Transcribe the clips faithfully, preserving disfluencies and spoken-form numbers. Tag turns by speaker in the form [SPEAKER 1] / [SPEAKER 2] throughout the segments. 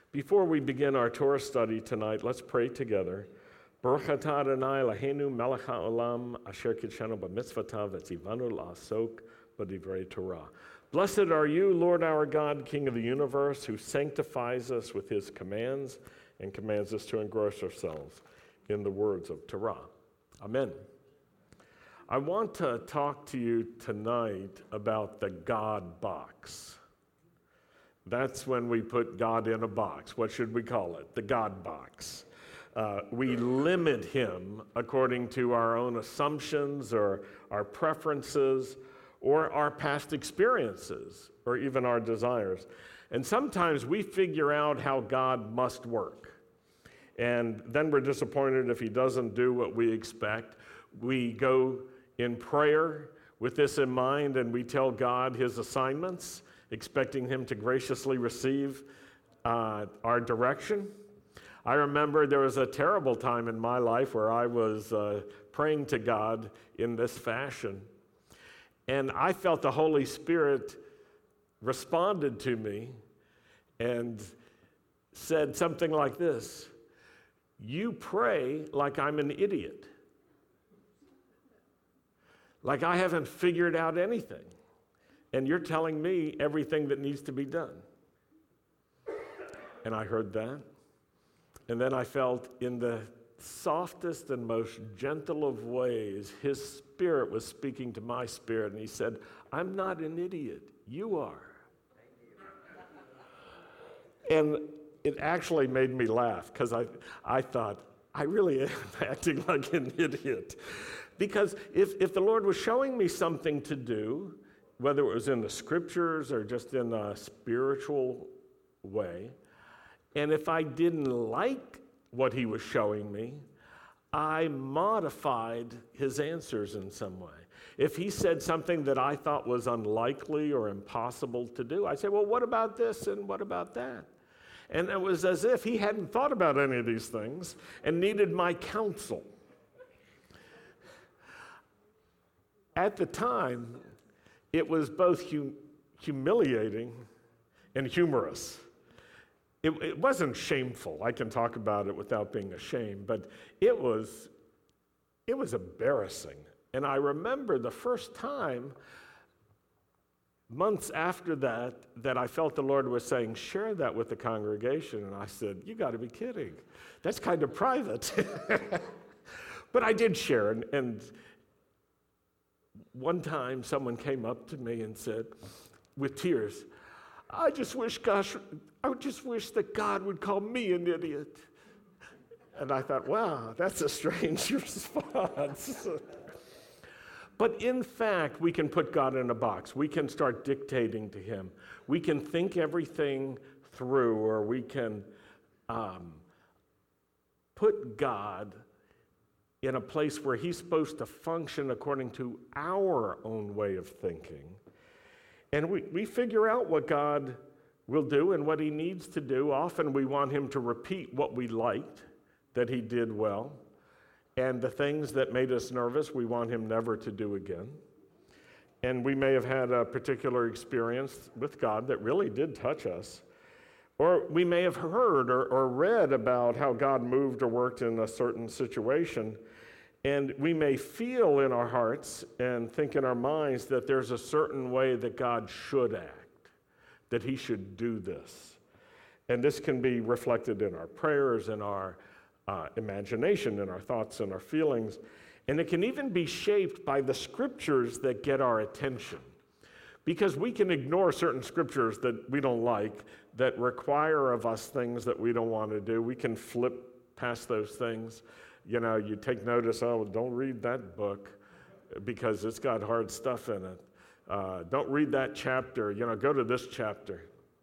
[SPEAKER 1] Before we begin our Torah study tonight, let's pray together. Baruch atah Adonai Eloheinu melech haolam asher kidshanu b'mitzvotav v'tzivanu la'asok b'divrei Torah. Blessed are you, Lord our God, King of the universe, who sanctifies us with his commands and commands us to engross ourselves in the words of Torah. Amen. I want to talk to you tonight about the God box. That's when we put God in a box. What should we call it? The God box. Uh, we limit him according to our own assumptions or our preferences or our past experiences or even our desires. And sometimes we figure out how God must work. And then we're disappointed if he doesn't do what we expect. We go in prayer with this in mind and we tell God his assignments, expecting him to graciously receive uh, our direction. I remember there was a terrible time in my life where I was uh, praying to God in this fashion. And I felt the Holy Spirit responded to me and said something like this: "You pray like I'm an idiot, like I haven't figured out anything. And you're telling me everything that needs to be done." And I heard that. And then I felt in the softest and most gentle of ways, his spirit was speaking to my spirit. And he said, "I'm not an idiot. You are." And it actually made me laugh because I, I thought, I really am acting like an idiot. Because if, if the Lord was showing me something to do, whether it was in the scriptures or just in a spiritual way, and if I didn't like what he was showing me, I modified his answers in some way. If he said something that I thought was unlikely or impossible to do, I said, well, what about this and what about that? And it was as if he hadn't thought about any of these things and needed my counsel. At the time, it was both hum- humiliating and humorous. It, it wasn't shameful. I can talk about it without being ashamed, but it was, it was embarrassing. And I remember the first time, months after that, that I felt the Lord was saying, share that with the congregation. And I said, you got to be kidding. That's kind of private. But I did share, and, and one time, someone came up to me and said, with tears, I just wish, gosh, I just wish that God would call me an idiot. And I thought, wow, that's a strange response. But in fact, we can put God in a box. We can start dictating to him. We can think everything through, or we can um, put God in a place where he's supposed to function according to our own way of thinking. And we, we figure out what God will do and what he needs to do. Often we want him to repeat what we liked, that he did well. And the things that made us nervous, we want him never to do again. And we may have had a particular experience with God that really did touch us. Or we may have heard or, or read about how God moved or worked in a certain situation, and we may feel in our hearts and think in our minds that there's a certain way that God should act, that he should do this. And this can be reflected in our prayers, in our uh, imagination, in our thoughts and our feelings. And it can even be shaped by the scriptures that get our attention. Because we can ignore certain scriptures that we don't like, that require of us things that we don't want to do. We can flip past those things. You know, you take notice, oh, don't read that book because it's got hard stuff in it. Uh, don't read that chapter. You know, go to this chapter.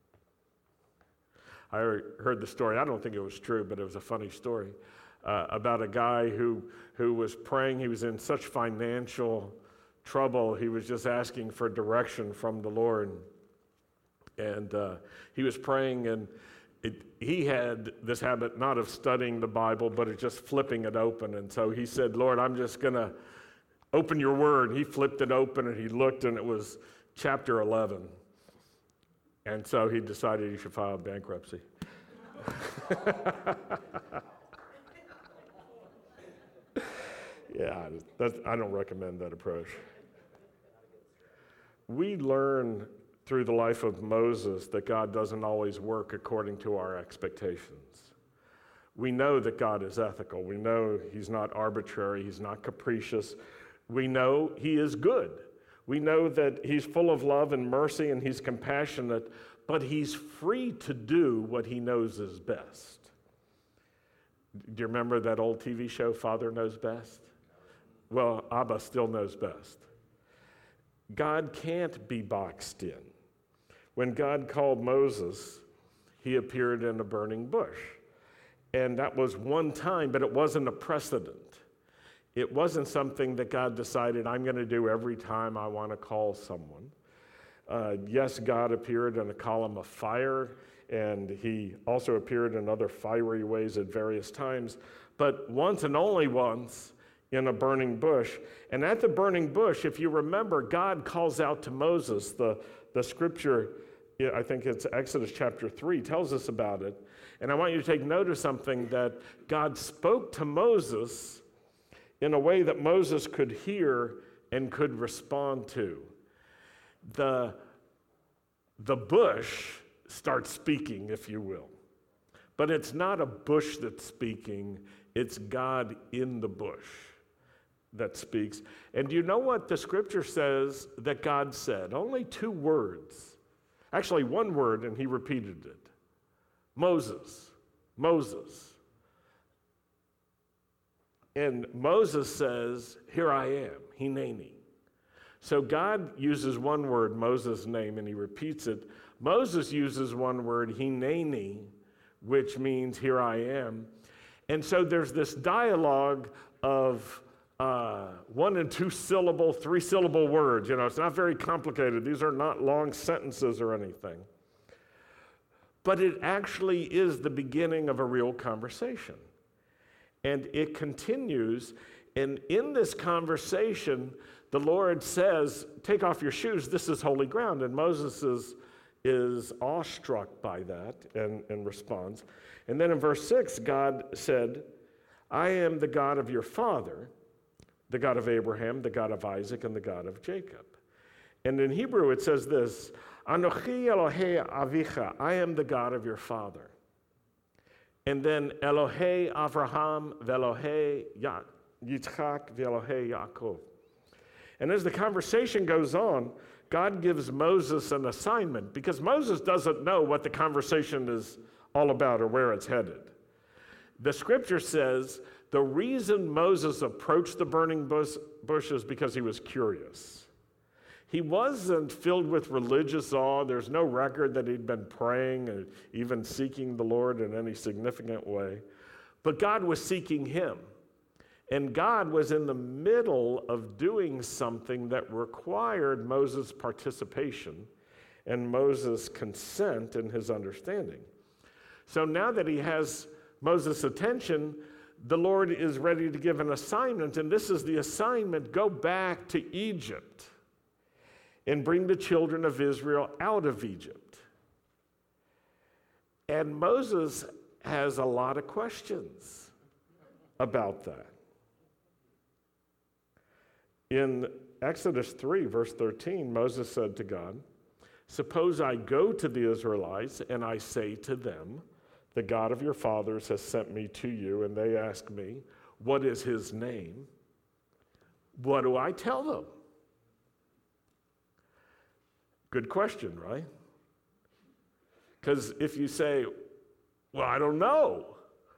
[SPEAKER 1] I heard the story. I don't think it was true, but it was a funny story uh, about a guy who who was praying. He was in such financial trouble. He was just asking for direction from the Lord. And uh, he was praying, and it, he had this habit not of studying the Bible, but of just flipping it open. And so he said, Lord, I'm just going to open your word. He flipped it open, and he looked, and it was chapter eleven. And so he decided he should file bankruptcy. Yeah, that, I don't recommend that approach. We learn through the life of Moses that God doesn't always work according to our expectations. We know that God is ethical. We know he's not arbitrary. He's not capricious. We know he is good. We know that he's full of love and mercy and he's compassionate, but he's free to do what he knows is best. Do you remember that old T V show, Father Knows Best? Well, Abba still knows best. God can't be boxed in. When God called Moses, he appeared in a burning bush. And that was one time, but it wasn't a precedent. It wasn't something that God decided, I'm going to do every time I want to call someone. Uh, yes, God appeared in a column of fire, and he also appeared in other fiery ways at various times, but once and only once in a burning bush. And at the burning bush, if you remember, God calls out to Moses. The, the scripture, I think it's Exodus chapter three, tells us about it. And I want you to take note of something, that God spoke to Moses in a way that Moses could hear and could respond to. The, the bush starts speaking, if you will. But it's not a bush that's speaking, it's God in the bush that speaks. And do you know what the scripture says that God said? Only two words. Actually, one word, and he repeated it. Moses, Moses. And Moses says, here I am, Hineni. So God uses one word, Moses' name, and he repeats it. Moses uses one word, Hineni, which means here I am. And so there's this dialogue of uh, one and two syllable, three syllable words. You know, it's not very complicated. These are not long sentences or anything. But it actually is the beginning of a real conversation. And it continues, and in this conversation, the Lord says, take off your shoes, this is holy ground. And Moses is, is awestruck by that and, and responds. And then in verse six, God said, I am the God of your father, the God of Abraham, the God of Isaac, and the God of Jacob. And in Hebrew it says this, Anochi Elohei Avicha, I am the God of your father. And then Elohei Avraham ve'Elohei Yitzchak ve'Elohei Yaakov. And as the conversation goes on, God gives Moses an assignment, because Moses doesn't know what the conversation is all about or where it's headed. The scripture says the reason Moses approached the burning bush, bush is because he was curious. He wasn't filled with religious awe. There's no record that he'd been praying or even seeking the Lord in any significant way. But God was seeking him. And God was in the middle of doing something that required Moses' participation and Moses' consent and his understanding. So now that he has Moses' attention, the Lord is ready to give an assignment, and this is the assignment: go back to Egypt and bring the children of Israel out of Egypt. And Moses has a lot of questions about that. In Exodus three, verse thirteen, Moses said to God, suppose I go to the Israelites and I say to them, the God of your fathers has sent me to you, and they ask me, what is his name? What do I tell them? Good question, right? Because if you say, well, I don't know,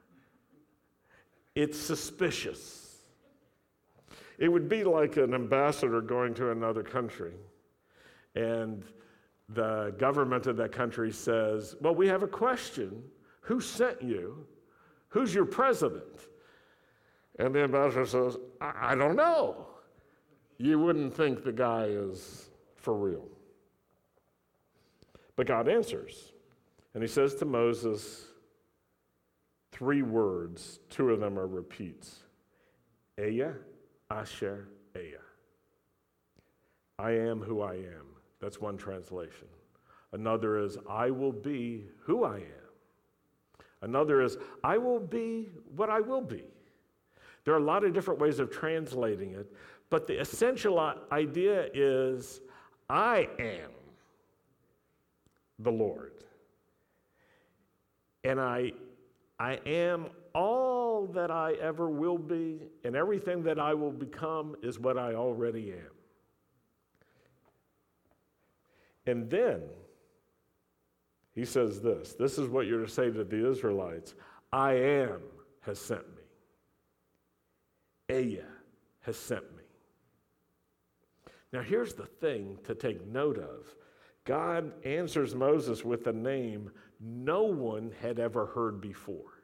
[SPEAKER 1] it's suspicious. It would be like an ambassador going to another country, and the government of that country says, well, we have a question. Who sent you? Who's your president? And the ambassador says, I, I don't know. You wouldn't think the guy is for real. But God answers, and he says to Moses three words. Two of them are repeats. Eya, Asher, Eya. I am who I am. That's one translation. Another is, I will be who I am. Another is, I will be what I will be. There are a lot of different ways of translating it, but the essential idea is, I am the Lord. And I, I am all that I ever will be, and everything that I will become is what I already am. And then he says this, this is what you're to say to the Israelites, I am has sent me. Ehyeh has sent me. Now here's the thing to take note of. God answers Moses with a name no one had ever heard before.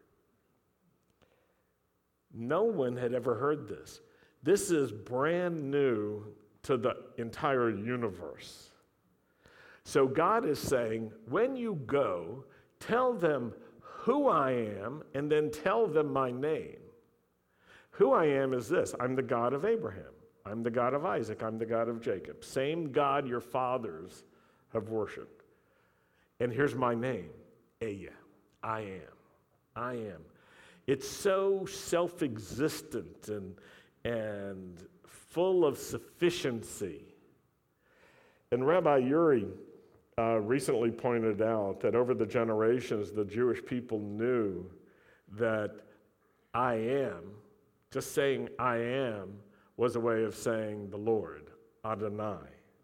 [SPEAKER 1] No one had ever heard this. This is brand new to the entire universe. So God is saying, when you go, tell them who I am, and then tell them my name. Who I am is this. I'm the God of Abraham. I'm the God of Isaac. I'm the God of Jacob. Same God your fathers have worshiped. And here's my name, Ehyeh. I am. I am. It's so self-existent and, and full of sufficiency. And Rabbi Uri uh, recently pointed out that over the generations, the Jewish people knew that I am, just saying I am, was a way of saying the Lord, Adonai.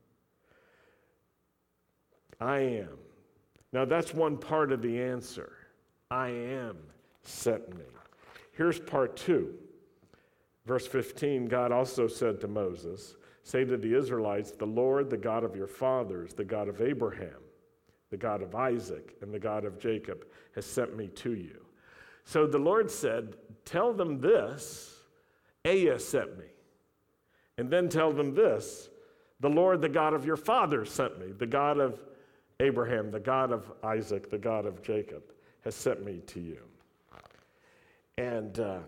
[SPEAKER 1] I am. Now that's one part of the answer. I am sent me. Here's part two. Verse fifteen, God also said to Moses, say to the Israelites, the Lord, the God of your fathers, the God of Abraham, the God of Isaac, and the God of Jacob, has sent me to you. So the Lord said, tell them this, Ehyeh sent me. And then tell them this, the Lord, the God of your fathers, sent me. The God of Abraham, the God of Isaac, the God of Jacob, has sent me to you. And uh,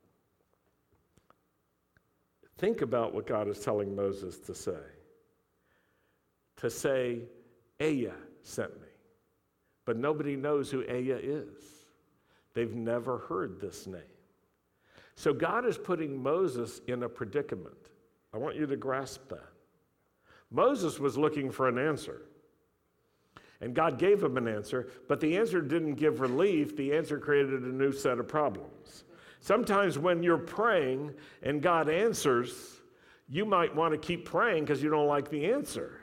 [SPEAKER 1] think about what God is telling Moses to say. To say, Ehyeh sent me. But nobody knows who Ehyeh is. They've never heard this name. So God is putting Moses in a predicament. I want you to grasp that. Moses was looking for an answer. And God gave him an answer, but the answer didn't give relief. The answer created a new set of problems. Sometimes when you're praying and God answers, you might want to keep praying because you don't like the answer.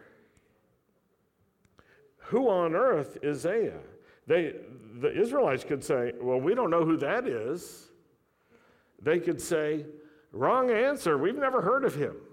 [SPEAKER 1] Who on earth is Ehyeh? They, the Israelites could say, well, we don't know who that is. They could say, wrong answer, we've never heard of him.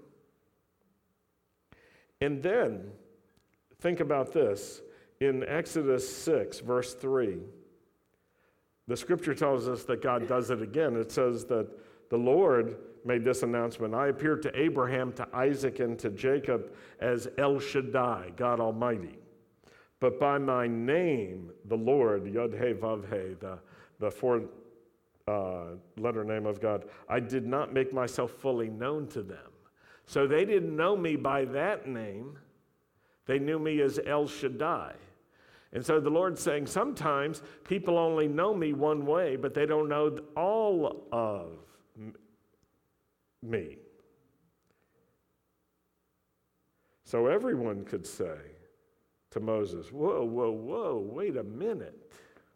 [SPEAKER 1] And then, think about this. In Exodus six, verse three, the scripture tells us that God does it again. It says that the Lord made this announcement. I appeared to Abraham, to Isaac, and to Jacob as El Shaddai, God Almighty. But by my name, the Lord, Yod-Heh, Vav-Heh, the, the four uh, letter name of God, I did not make myself fully known to them. So they didn't know me by that name. They knew me as El Shaddai. And so the Lord's saying, sometimes people only know me one way, but they don't know all of me. So everyone could say to Moses, whoa, whoa, whoa, wait a minute.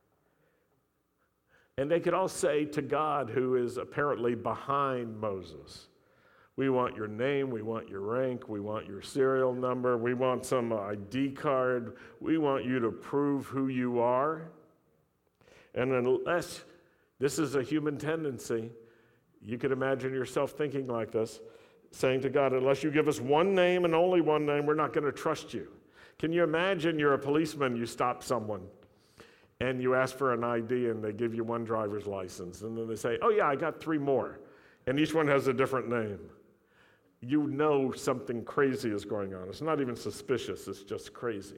[SPEAKER 1] And they could all say to God, who is apparently behind Moses, we want your name, we want your rank, we want your serial number, we want some I D card, we want you to prove who you are. And unless, this is a human tendency, you could imagine yourself thinking like this, saying to God, unless you give us one name and only one name, we're not going to trust you. Can you imagine you're a policeman, you stop someone, and you ask for an I D, and they give you one driver's license, and then they say, oh yeah, I got three more, and each one has a different name. You know something crazy is going on. It's not even suspicious, it's just crazy.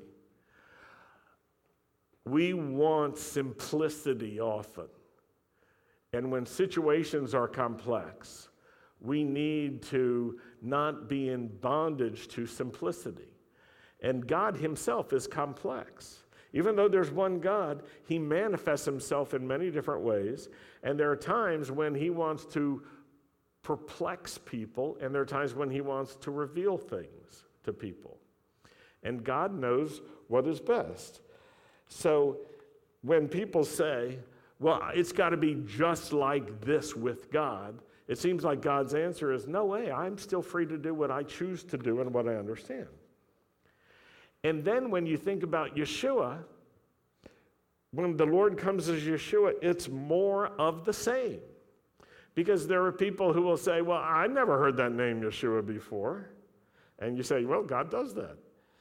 [SPEAKER 1] We want simplicity often. And when situations are complex, we need to not be in bondage to simplicity. And God himself is complex. Even though there's one God, he manifests himself in many different ways, and there are times when he wants to perplex people, and there are times when he wants to reveal things to people. And God knows what is best. So when people say, well, it's got to be just like this with God, it seems like God's answer is, no way, I'm still free to do what I choose to do and what I understand. And then when you think about Yeshua, when the Lord comes as Yeshua, it's more of the same. Because there are people who will say, well, I never heard that name Yeshua before. And you say, well, God does that.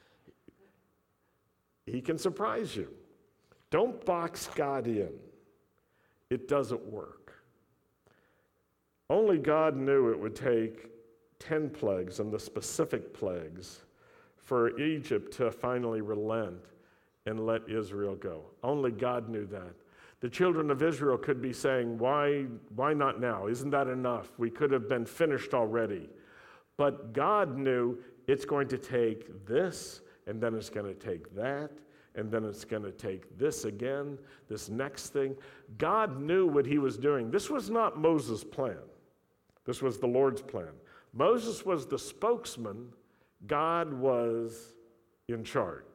[SPEAKER 1] He can surprise you. Don't box God in. It doesn't work. Only God knew it would take ten plagues and the specific plagues for Egypt to finally relent and let Israel go. Only God knew that. The children of Israel could be saying, why, why not now? Isn't that enough? We could have been finished already. But God knew it's going to take this, and then it's going to take that, and then it's going to take this again, this next thing. God knew what he was doing. This was not Moses' plan. This was the Lord's plan. Moses was the spokesman. God was in charge.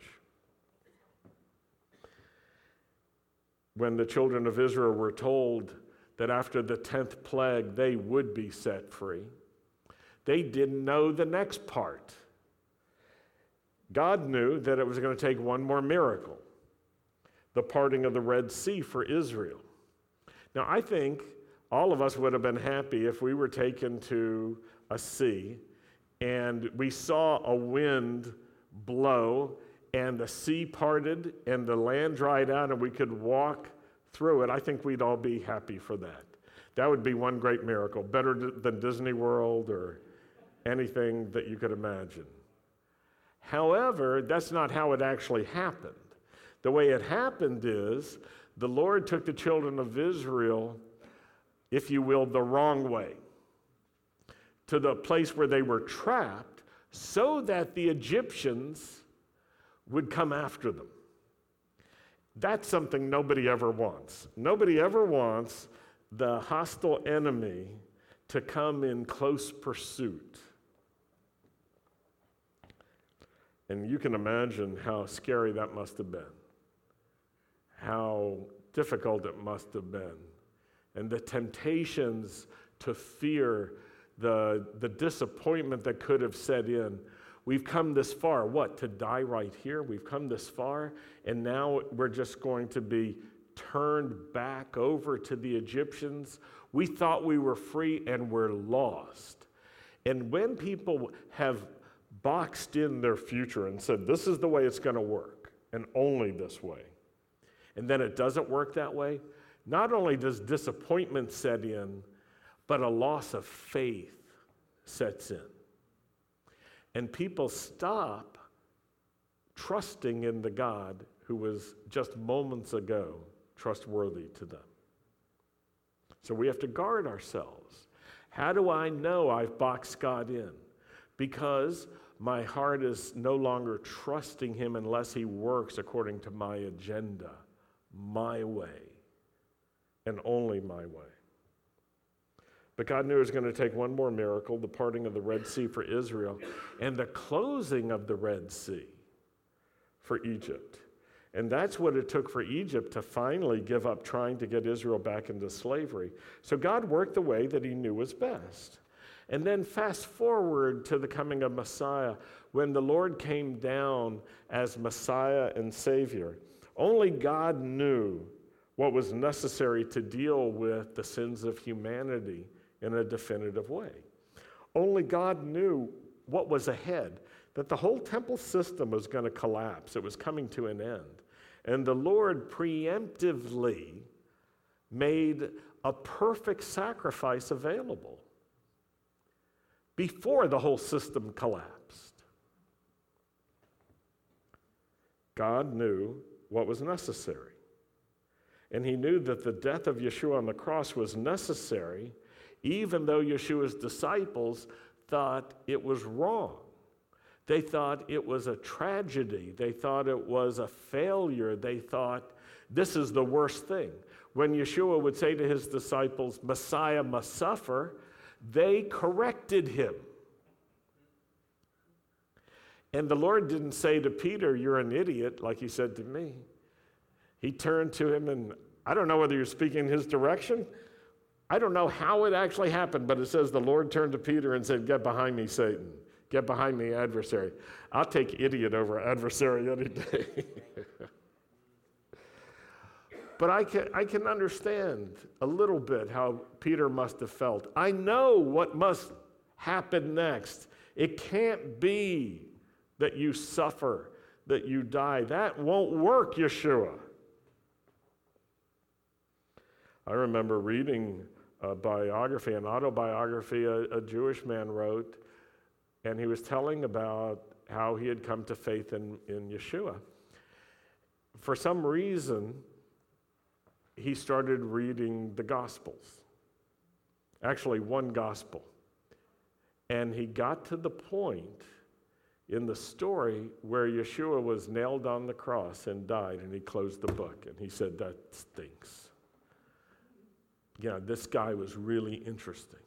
[SPEAKER 1] When the children of Israel were told that after the tenth plague they would be set free, they didn't know the next part. God knew that it was going to take one more miracle, the parting of the Red Sea for Israel. Now, I think all of us would have been happy if we were taken to a sea and we saw a wind blow and the sea parted and the land dried out and we could walk through it. I think we'd all be happy for that. That would be one great miracle, better than Disney World or anything that you could imagine. However, that's not how it actually happened. The way it happened is the Lord took the children of Israel, if you will, the wrong way, to the place where they were trapped so that the Egyptians would come after them. That's something nobody ever wants. Nobody ever wants the hostile enemy to come in close pursuit. And you can imagine how scary that must have been, how difficult it must have been, and the temptations to fear, the, the disappointment that could have set in. We've come this far, what, to die right here? We've come this far, and now we're just going to be turned back over to the Egyptians. We thought we were free, and we're lost. And when people have boxed in their future and said, this is the way it's going to work, and only this way, and then it doesn't work that way, not only does disappointment set in, but a loss of faith sets in. And people stop trusting in the God who was just moments ago trustworthy to them. So we have to guard ourselves. How do I know I've boxed God in? Because my heart is no longer trusting him unless he works according to my agenda, my way, and only my way. But God knew it was going to take one more miracle, the parting of the Red Sea for Israel, and the closing of the Red Sea for Egypt. And that's what it took for Egypt to finally give up trying to get Israel back into slavery. So God worked the way that he knew was best. And then fast forward to the coming of Messiah, when the Lord came down as Messiah and Savior. Only God knew what was necessary to deal with the sins of humanity in a definitive way. Only God knew what was ahead, that the whole temple system was going to collapse. It was coming to an end. And the Lord preemptively made a perfect sacrifice available before the whole system collapsed. God knew what was necessary. And he knew that the death of Yeshua on the cross was necessary, even though Yeshua's disciples thought it was wrong. They thought it was a tragedy. They thought it was a failure. They thought this is the worst thing. When Yeshua would say to his disciples, Messiah must suffer, they corrected him. And the Lord didn't say to Peter, you're an idiot, like he said to me. He turned to him, and I don't know whether you're speaking in his direction. I don't know how it actually happened, but it says the Lord turned to Peter and said, get behind me, Satan. Get behind me, adversary. I'll take idiot over adversary any day. But I can, I can understand a little bit how Peter must have felt. I know what must happen next. It can't be that you suffer, that you die. That won't work, Yeshua. I remember reading a biography, an autobiography a, a Jewish man wrote, and he was telling about how he had come to faith in, in Yeshua. For some reason, he started reading the Gospels, actually one Gospel. And he got to the point in the story where Yeshua was nailed on the cross and died, and he closed the book, and he said, that stinks. Yeah, this guy was really interesting.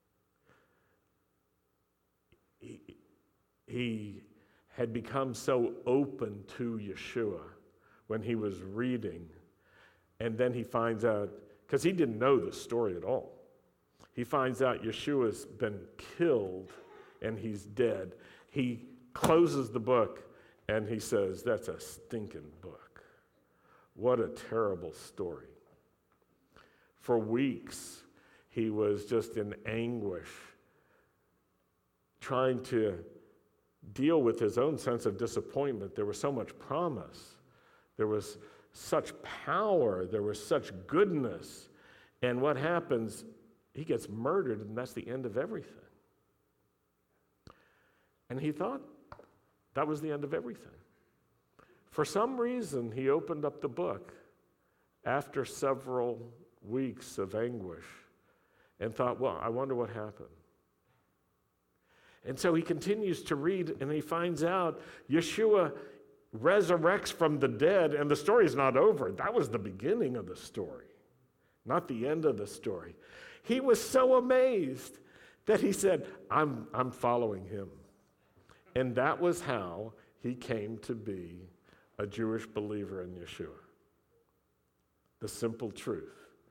[SPEAKER 1] He, he had become so open to Yeshua when he was reading. And then he finds out, because he didn't know the story at all, he finds out Yeshua's been killed and he's dead. He closes the book and he says, that's a stinking book. What a terrible story. For weeks, he was just in anguish, trying to deal with his own sense of disappointment. There was so much promise. There was such power, there was such goodness, and what happens, he gets murdered, and that's the end of everything. And he thought that was the end of everything. For some reason, he opened up the book after several weeks of anguish and thought, well, I wonder what happened. And so he continues to read, and he finds out Yeshua resurrects from the dead, and the story's not over. That was the beginning of the story, not the end of the story. He was so amazed that he said, I'm, I'm following him. And that was how he came to be a Jewish believer in Yeshua. The simple truth.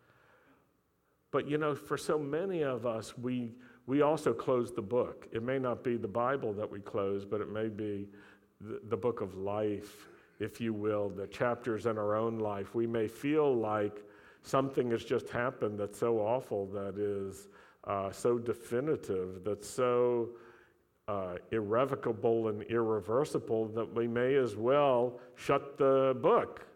[SPEAKER 1] But you know, for so many of us, we, we also close the book. It may not be the Bible that we close, but it may be the, the book of life, if you will, the chapters in our own life. We may feel like something has just happened that's so awful, that is uh, so definitive, that's so uh, irrevocable and irreversible, that we may as well shut the book,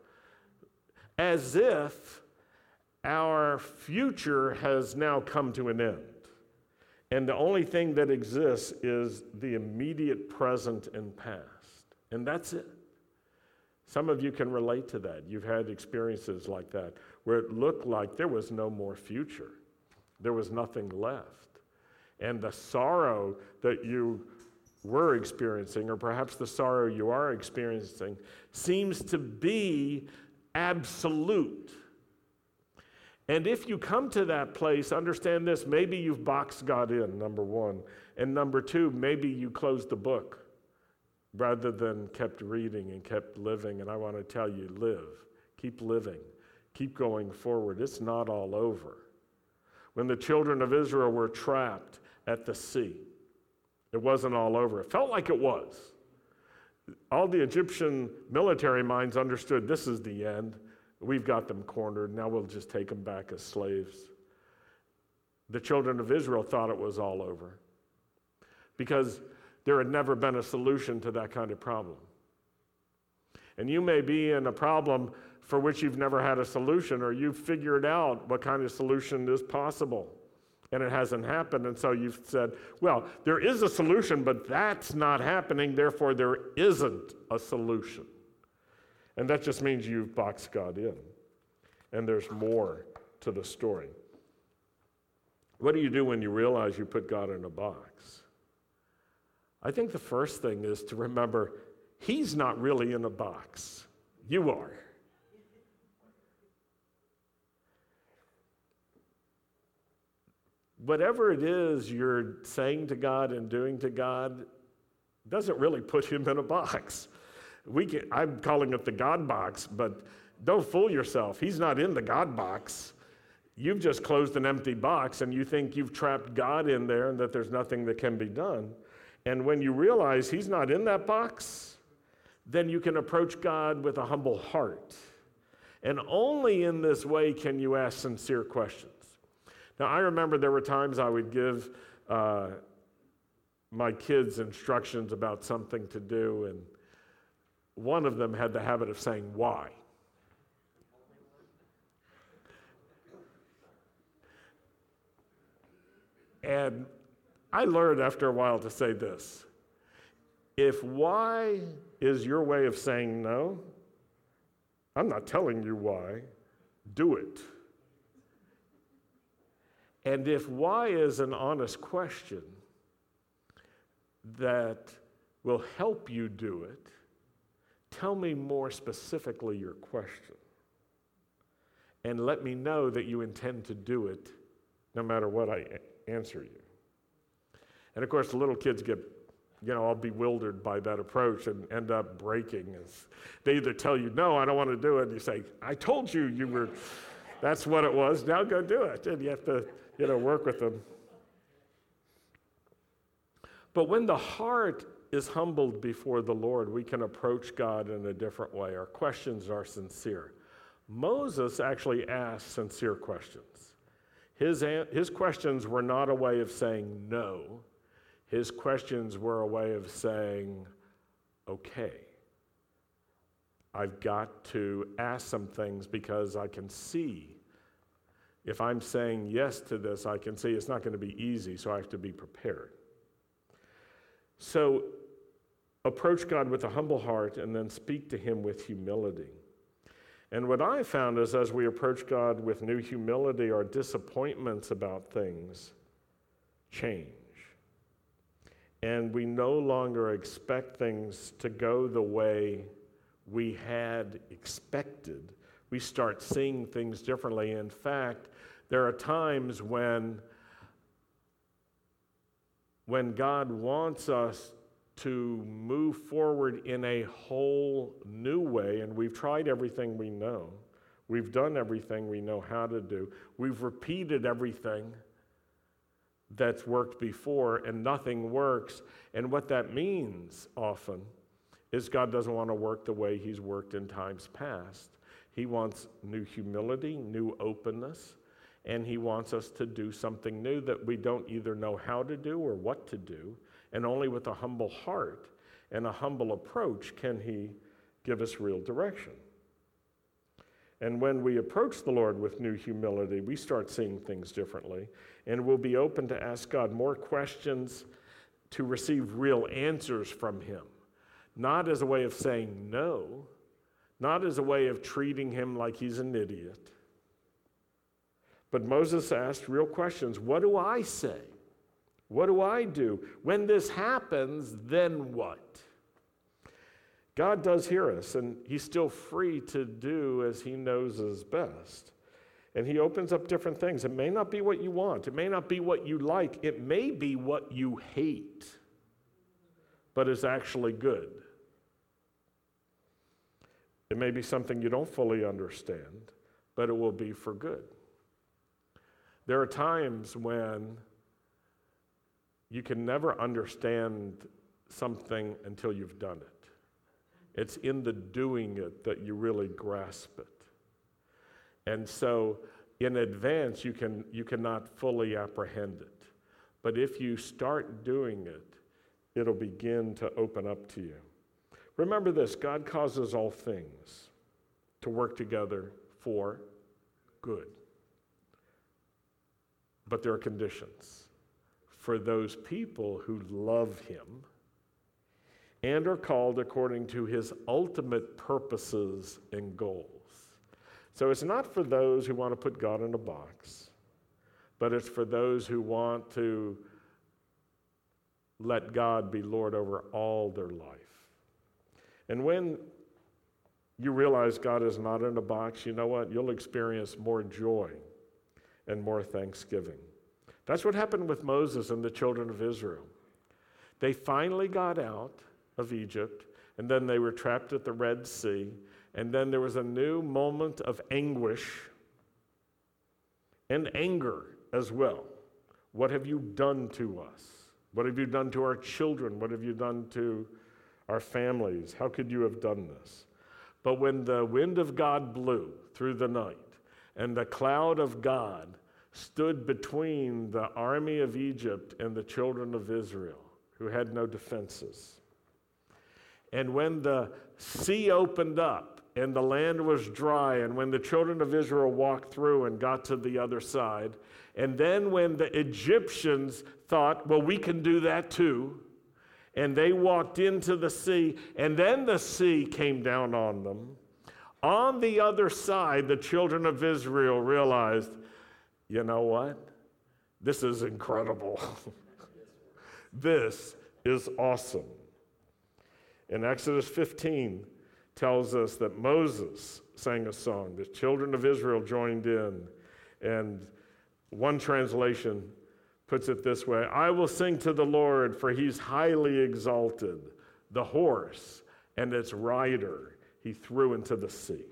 [SPEAKER 1] as if our future has now come to an end. And the only thing that exists is the immediate present and past. And that's it. Some of you can relate to that. You've had experiences like that, where it looked like there was no more future. There was nothing left. And the sorrow that you were experiencing, or perhaps the sorrow you are experiencing, seems to be absolute. And if you come to that place, understand this, maybe you've boxed God in, number one. And number two, maybe you closed the book rather than kept reading and kept living. And I want to tell you, live. Keep living. Keep going forward. It's not all over. When the children of Israel were trapped at the sea, it wasn't all over. It felt like it was. All the Egyptian military minds understood this is the end. We've got them cornered. Now we'll just take them back as slaves. The children of Israel thought it was all over because there had never been a solution to that kind of problem. And you may be in a problem for which you've never had a solution, or you've figured out what kind of solution is possible, and it hasn't happened. And so you've said, well, there is a solution, but that's not happening, therefore there isn't a solution. And that just means you've boxed God in. And there's more to the story. What do you do when you realize you put God in a box? I think the first thing is to remember he's not really in a box. You are. Whatever it is you're saying to God and doing to God doesn't really put him in a box. We can, I'm calling it the God box, but don't fool yourself. He's not in the God box. You've just closed an empty box and you think you've trapped God in there and that there's nothing that can be done. And when you realize he's not in that box, then you can approach God with a humble heart. And only in this way can you ask sincere questions. Now, I remember there were times I would give uh, my kids instructions about something to do, and one of them had the habit of saying, why? And I learned after a while to say this: if why is your way of saying no, I'm not telling you why, do it. And if why is an honest question that will help you do it, tell me more specifically your question. And let me know that you intend to do it no matter what I answer you. And of course, the little kids get, you know, all bewildered by that approach and end up breaking. As they either tell you, no, I don't want to do it, and you say, I told you you were, that's what it was, now go do it. And you have to, you know, work with them. But when the heart is humbled before the Lord, we can approach God in a different way. Our questions are sincere. Moses actually asked sincere questions. His, his questions were not a way of saying no. His questions were a way of saying, okay, I've got to ask some things because I can see. If I'm saying yes to this, I can see it's not going to be easy, so I have to be prepared. So approach God with a humble heart and then speak to him with humility. And what I found is as we approach God with new humility, our disappointments about things change. And we no longer expect things to go the way we had expected. We start seeing things differently. In fact, there are times when, when God wants us to move forward in a whole new way, and we've tried everything we know. We've done everything we know how to do. We've repeated everything that's worked before, and nothing works. And what that means often is God doesn't want to work the way he's worked in times past. He wants new humility, new openness, and he wants us to do something new that we don't either know how to do or what to do. And only with a humble heart and a humble approach can he give us real direction. And when we approach the Lord with new humility, we start seeing things differently, and we'll be open to ask God more questions to receive real answers from him. Not as a way of saying no, not as a way of treating him like he's an idiot. But Moses asked real questions. What do I say? What do I do? When this happens, then what? God does hear us, and he's still free to do as he knows is best. And he opens up different things. It may not be what you want. It may not be what you like. It may be what you hate, but is actually good. It may be something you don't fully understand, but it will be for good. There are times when you can never understand something until you've done it. It's in the doing it that you really grasp it. And so in advance, you can you cannot fully apprehend it. But if you start doing it, it'll begin to open up to you. Remember this: God causes all things to work together for good. But there are conditions for those people who love him and are called according to his ultimate purposes and goals. So it's not for those who want to put God in a box, but it's for those who want to let God be Lord over all their life. And when you realize God is not in a box, you know what? You'll experience more joy and more thanksgiving. That's what happened with Moses and the children of Israel. They finally got out of Egypt, and then they were trapped at the Red Sea, and then there was a new moment of anguish and anger as well. What have you done to us? What have you done to our children? What have you done to our families? How could you have done this? But when the wind of God blew through the night, and the cloud of God stood between the army of Egypt and the children of Israel, who had no defenses, and when the sea opened up and the land was dry, and when the children of Israel walked through and got to the other side, and then when the Egyptians thought, well, we can do that too, and they walked into the sea, and then the sea came down on them, on the other side, the children of Israel realized, you know what? This is incredible. This is awesome. And Exodus fifteen tells us that Moses sang a song. The children of Israel joined in. And one translation puts it this way: I will sing to the Lord, for he's highly exalted. The horse and its rider he threw into the sea.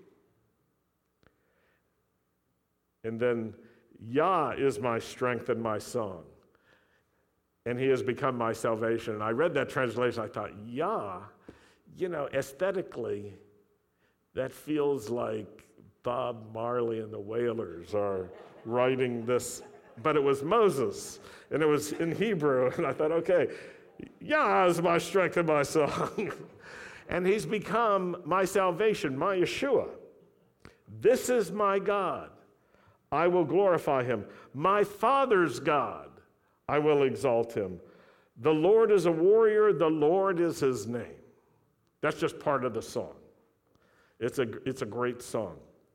[SPEAKER 1] And then, Yah is my strength and my song, and he has become my salvation. And I read that translation, I thought, Yah, you know, aesthetically, that feels like Bob Marley and the Wailers are writing this, but it was Moses, and it was in Hebrew, and I thought, okay, Yah is my strength and my song. And he's become my salvation, my Yeshua. This is my God. I will glorify him. My Father's God, I will exalt him. The Lord is a warrior. The Lord is his name. That's just part of the song. It's a, it's a great song.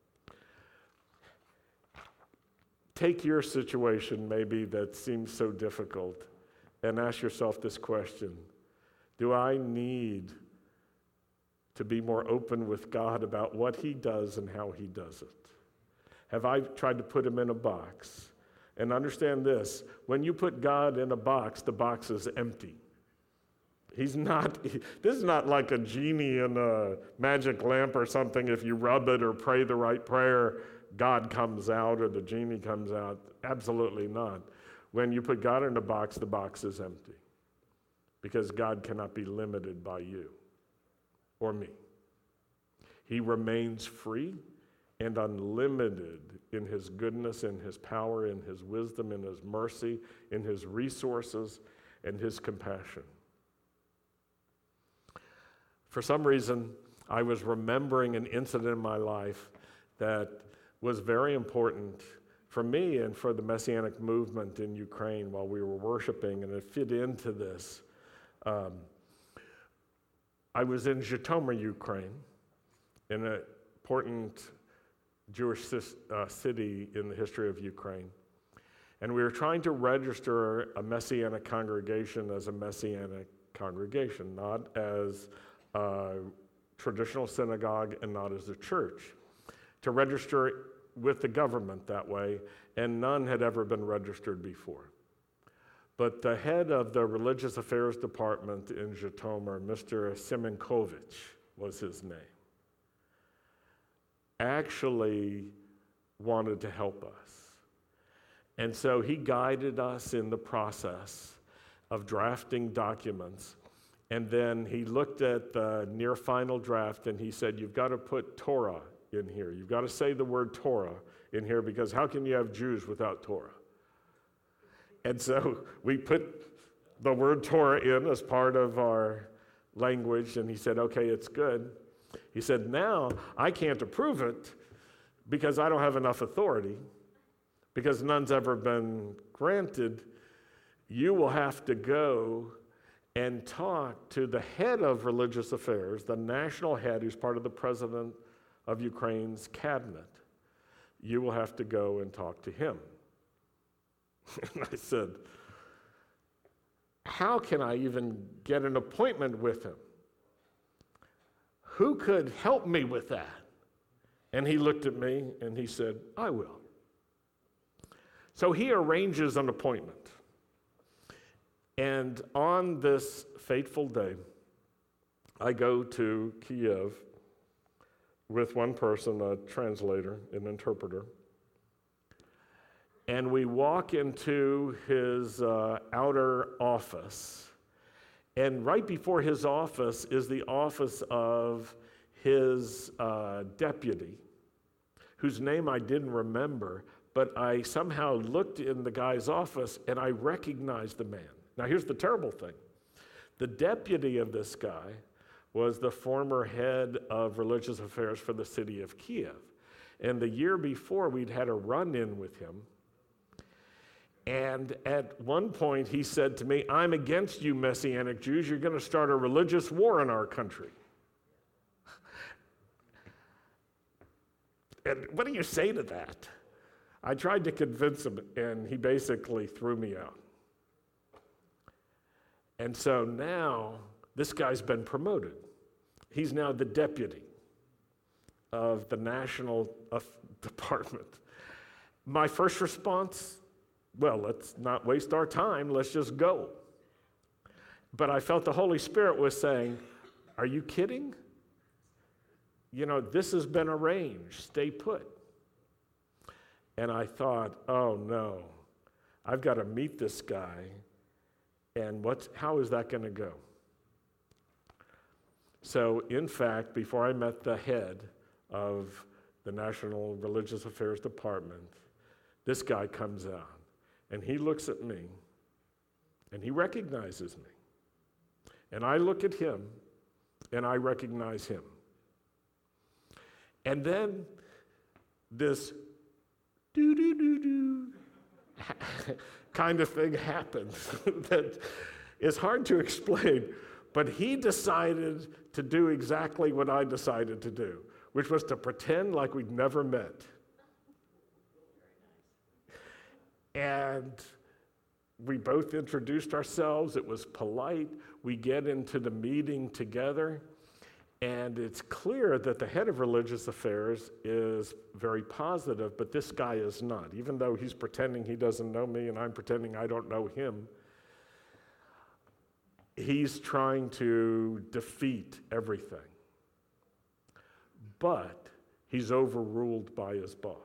[SPEAKER 1] Take your situation, maybe, that seems so difficult, and ask yourself this question: do I need to be more open with God about what he does and how he does it? Have I tried to put him in a box? And understand this: when you put God in a box, the box is empty. He's not, this is not like a genie in a magic lamp or something. If you rub it or pray the right prayer, God comes out or the genie comes out. Absolutely not. When you put God in a box, the box is empty, because God cannot be limited by you or me. He remains free and unlimited in his goodness, in his power, in his wisdom, in his mercy, in his resources, and his compassion. For some reason, I was remembering an incident in my life that was very important for me and for the Messianic movement in Ukraine while we were worshiping, and it fit into this. Um, I was in Zhytomyr, Ukraine, in an important Jewish uh, city in the history of Ukraine. And we were trying to register a Messianic congregation as a Messianic congregation, not as a traditional synagogue and not as a church. To register with the government that way, and none had ever been registered before. But the head of the religious affairs department in Zhytomyr, Mister Simenkovich was his name, actually wanted to help us. And so he guided us in the process of drafting documents. And then he looked at the near final draft and he said, you've got to put Torah in here. You've got to say the word Torah in here, because how can you have Jews without Torah? And so we put the word Torah in as part of our language, and he said, okay, it's good. He said, now I can't approve it because I don't have enough authority, because none's ever been granted. You will have to go and talk to the head of religious affairs, the national head, who's part of the president of Ukraine's cabinet. You will have to go and talk to him. And I said, how can I even get an appointment with him? Who could help me with that? And he looked at me and he said, I will. So he arranges an appointment. And on this fateful day, I go to Kiev with one person, a translator, an interpreter, and we walk into his uh, outer office. And right before his office is the office of his uh, deputy, whose name I didn't remember, but I somehow looked in the guy's office and I recognized the man. Now here's the terrible thing. The deputy of this guy was the former head of religious affairs for the city of Kiev. And the year before, we'd had a run-in with him. And at one point, he said to me, I'm against you Messianic Jews. You're going to start a religious war in our country. And what do you say to that? I tried to convince him, and he basically threw me out. And so now, this guy's been promoted. He's now the deputy of the national department. My first response, well, let's not waste our time, let's just go. But I felt the Holy Spirit was saying, are you kidding? You know, this has been arranged, stay put. And I thought, oh no, I've got to meet this guy, and what's, how is that going to go? So, in fact, before I met the head of the National Religious Affairs Department, this guy comes out, and he looks at me, and he recognizes me. And I look at him, and I recognize him. And then this doo-doo-doo-doo kind of thing happens that is hard to explain. But he decided to do exactly what I decided to do, which was to pretend like we'd never met. And we both introduced ourselves. It was polite. We get into the meeting together, and it's clear that the head of religious affairs is very positive, but this guy is not. Even though he's pretending he doesn't know me and I'm pretending I don't know him, he's trying to defeat everything. But he's overruled by his boss,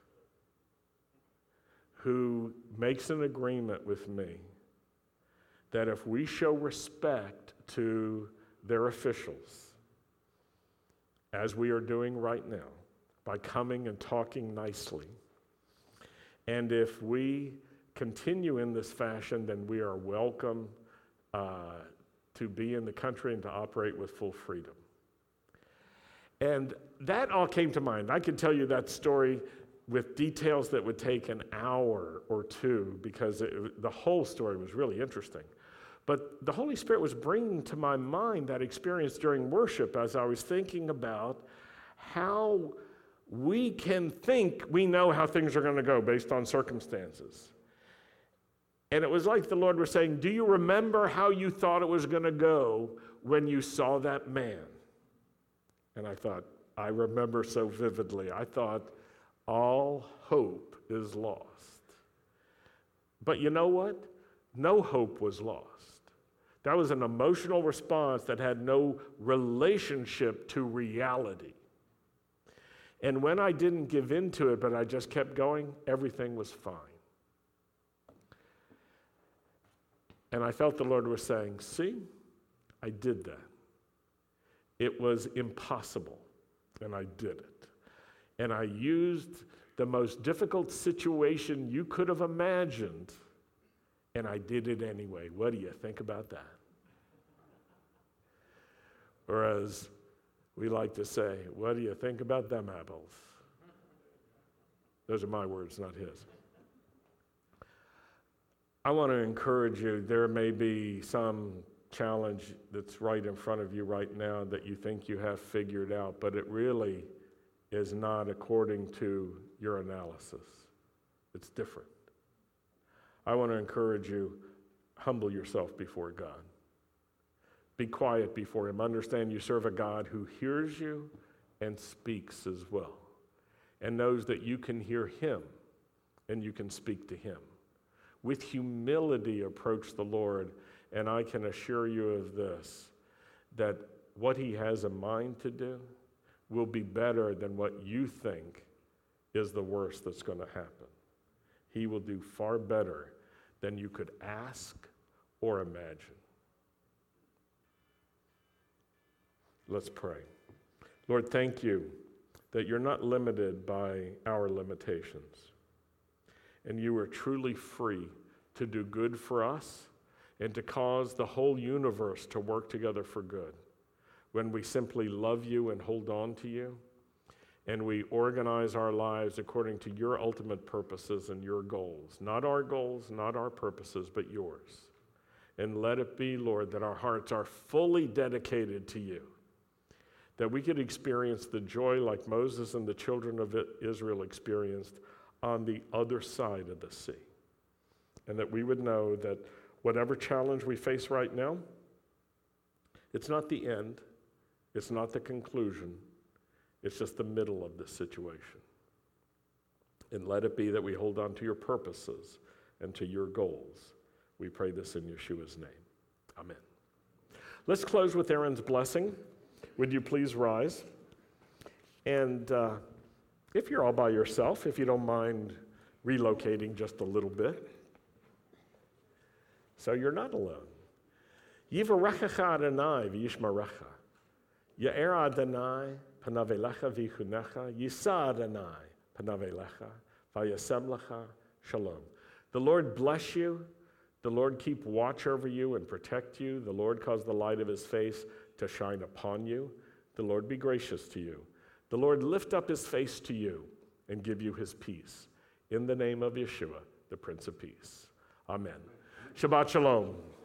[SPEAKER 1] who makes an agreement with me that if we show respect to their officials, as we are doing right now, by coming and talking nicely, and if we continue in this fashion, then we are welcome uh, to be in the country and to operate with full freedom. And that all came to mind. I could tell you that story with details that would take an hour or two, because it, the whole story was really interesting. But the Holy Spirit was bringing to my mind that experience during worship as I was thinking about how we can think we know how things are going to go based on circumstances. And it was like the Lord was saying, do you remember how you thought it was going to go when you saw that man? And I thought, I remember so vividly. I thought, all hope is lost. But you know what? No hope was lost. That was an emotional response that had no relationship to reality. And when I didn't give in to it, but I just kept going, everything was fine. And I felt the Lord was saying, see, I did that. It was impossible, and I did it. And I used the most difficult situation you could have imagined, and I did it anyway. What do you think about that? Or as we like to say, what do you think about them apples? Those are my words, not his. I want to encourage you, there may be some challenge that's right in front of you right now that you think you have figured out, but it really is not according to your analysis. It's different. I want to encourage you, humble yourself before God. Be quiet before him. Understand you serve a God who hears you and speaks as well, and knows that you can hear him and you can speak to him. With humility, approach the Lord, and I can assure you of this, that what he has in mind to do will be better than what you think is the worst that's going to happen. He will do far better than you could ask or imagine. Let's pray. Lord, thank you that you're not limited by our limitations, and you are truly free to do good for us and to cause the whole universe to work together for good when we simply love you and hold on to you, and we organize our lives according to your ultimate purposes and your goals. Not our goals, not our purposes, but yours. And let it be, Lord, that our hearts are fully dedicated to you, that we could experience the joy like Moses and the children of Israel experienced on the other side of the sea. And that we would know that whatever challenge we face right now, it's not the end, it's not the conclusion, it's just the middle of the situation. And let it be that we hold on to your purposes and to your goals. We pray this in Yeshua's name. Amen. Let's close with Aaron's blessing. Would you please rise? And uh, if you're all by yourself, if you don't mind relocating just a little bit, so you're not alone. Yivarechecha Adonai v'yishmerecha. Ya'er Adonai panav elecha v'yichunecha. Yisa Adonai panav elecha v'yasem lecha shalom. The Lord bless you. The Lord keep watch over you and protect you. The Lord cause the light of his face to shine upon you. The Lord be gracious to you. The Lord lift up his face to you and give you his peace. In the name of Yeshua, the Prince of Peace. Amen. Shabbat Shalom.